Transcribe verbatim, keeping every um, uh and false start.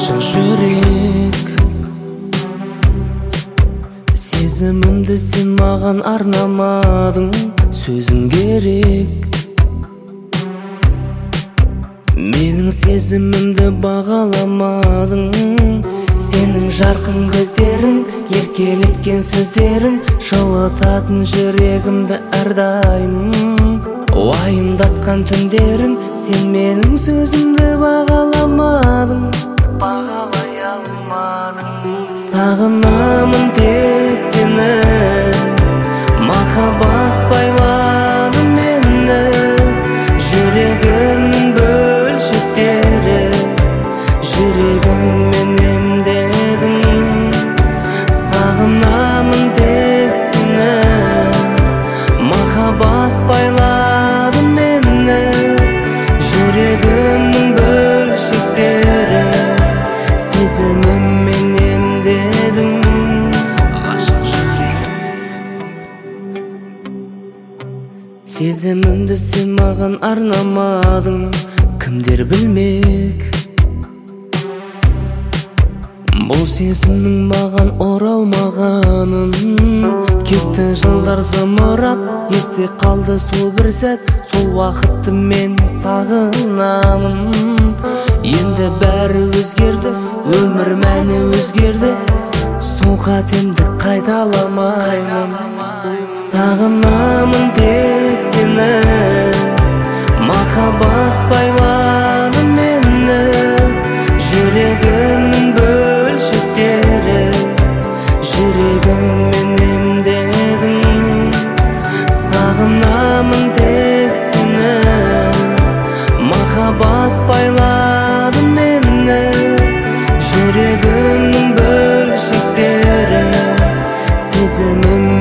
Ашық жүрек, сезімімді сен маған арнамадың, сөзің керек. Менің сезімімді бағаламадың, сенің жарқын көздерің, еркелеткен сөздерің жылытатын жүрегімді әрдайым. Уайымдатқан түндерің, сен менің сөзімді бағаламадың, бағалай алмадың. Сағынамын тек сені, махаббат байлады мені, жүрегімнің бөлшектері, жүрегіммен емдедің. Сағынамын тек сені, махаббат байлады мені, жүрегімнің бөлшектері, сезіміммен емдедің. Сезімімді сен маған арнамадың, кімдер білмек бұл сезімнің маған оралмағанын. Кетті жылдар зымырап, есте қалды сол бір сәт, сол уақытты мен сағынамын. Енді бәрі өзгерді, өмір мәні өзгерді, сол қатемді қайталамаймын. Сағынамын тек сені, махаббат байлады мені, жүрегімнің бөлшектері, жүрегіммен емдедің. Сағынамын тек сені, махаббат байлады мені, жүрегімнің бөлшектері, сезімім